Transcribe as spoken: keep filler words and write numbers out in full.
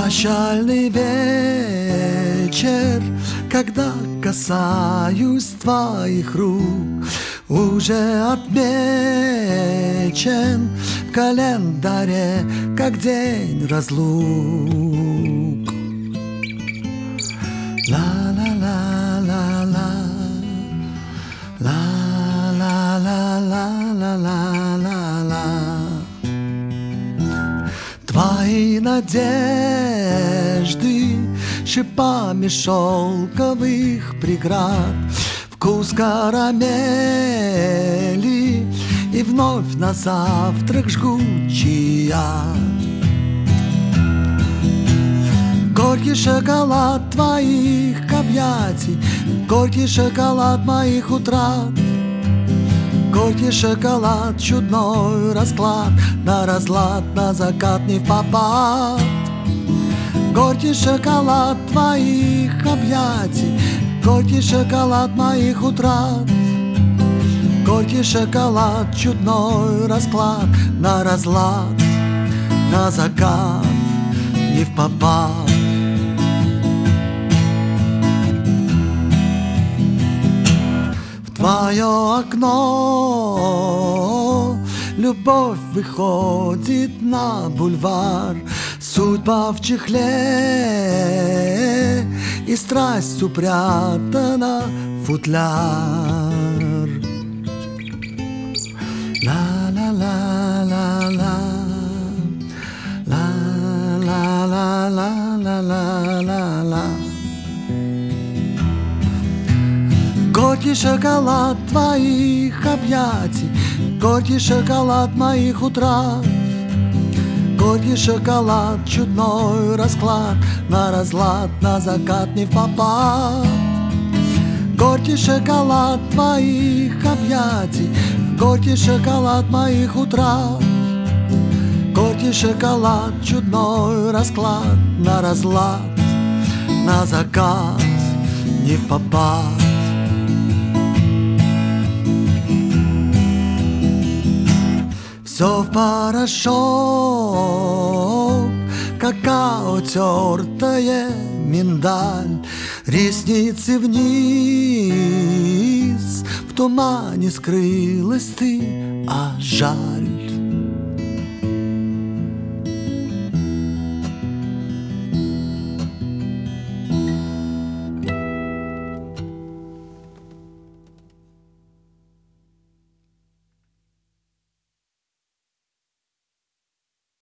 Прощальный вечер, когда касаюсь твоих рук, уже отмечен в календаре, как день разлук. Ла-ла-ла-ла-ла, ла-ла-ла-ла-ла-ла-ла. Твои надежды шипами шелковых преград, вкус карамели и вновь на завтрак жгучий яд. Горький шоколад твоих объятий, горький шоколад моих утрат, горький шоколад, чудной расклад, на разлад, на закат не впопад. Горький шоколад твоих объятий, горький шоколад моих утрат, горький шоколад, чудной расклад, на разлад, на закат не впопад. В твое окно любовь выходит на бульвар, судьба в чехле и страсть упрятана в футляр. Ла-ла-ла-ла-ла, ла-ла-ла-ла-ла-ла-ла. Горький шоколад твоих объятий, горький шоколад моих утрат, горький шоколад, чудной расклад, на разлад, на закат не впопад. Горький шоколад твоих объятий, горький шоколад моих утрат, горький шоколад, чудной расклад, на разлад, на закат не впопад. Все в порошок, какао тертое, миндаль, ресницы вниз, в тумане скрылась ты, а жаль.